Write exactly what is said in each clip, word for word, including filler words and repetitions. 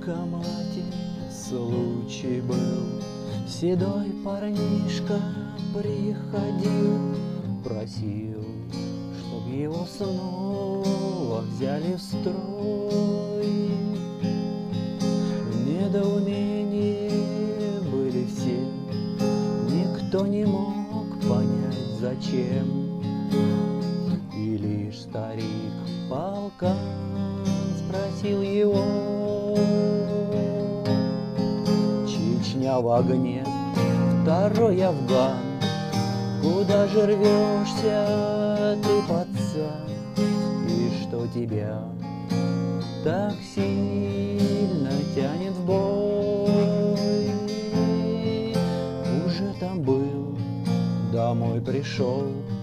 военкомате случай был. Седой парнишка приходил, просил, чтоб его снова взяли в строй. В недоумении были все, никто не мог понять, зачем. И лишь старик полкан спросил его: Чечня в огне, второй Афган, куда же рвешься ты, пацан? И что тебя так сильно тянет в бой? Уже там был, домой пришел,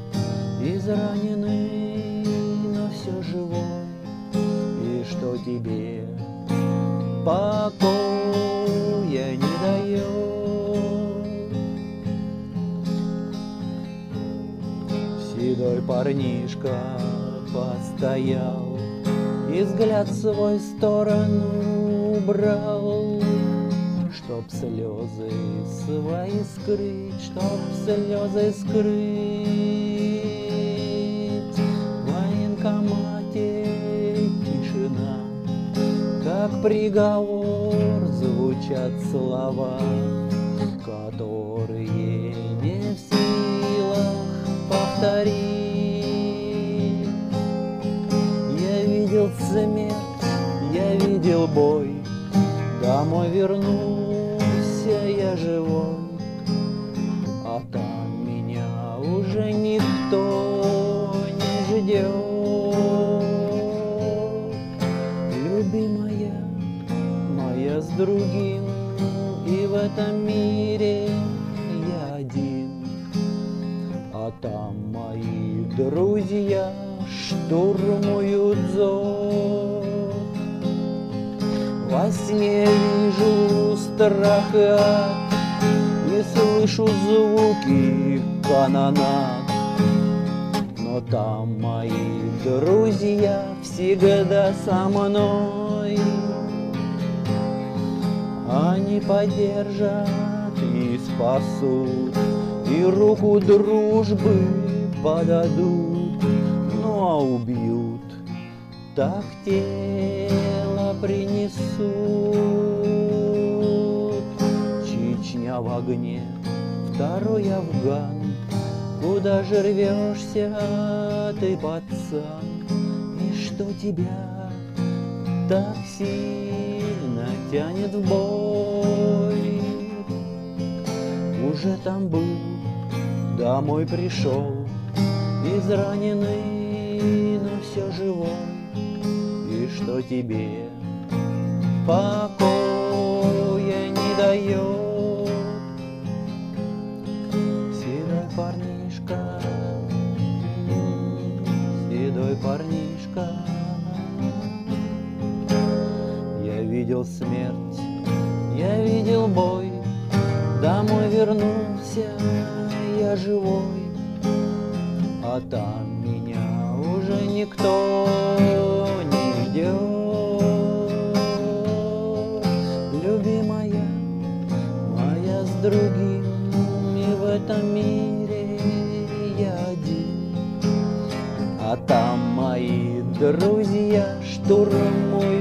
израненный, но все живой. И что тебе покоя не дает? Седой парнишка постоял и взгляд свой в сторону убрал, чтоб слезы свои скрыть, чтоб слезы скрыть. В военкомате тишина, как приговор звучат слова, которые не в силах повторить. Я видел смерть, я видел бой, домой вернулся я живой, а там меня уже никто не ждет. Любимая моя с другим, и в этом мире я один, а там мои друзья штурмуют зод. Во сне вижу страх и ад, и слышу звуки канонад, но там мои друзья всегда со мной. Они поддержат и спасут, и руку дружбы подадут, ну а убьют, так тело принесут. Чечня в огне, второй Афган, куда же рвешься ты, пацан? И что тебя так сильно тянет в бой? Уже там был, домой пришел, израненный, но все живой. И что тебе покоя не дает? Седой парнишка, седой парнишка. Я видел смерть, я видел бой, домой вернулся я живой, а там меня уже никто не ждет. Любимая моя с другим, и в этом мире я один, а там мои друзья штурмуют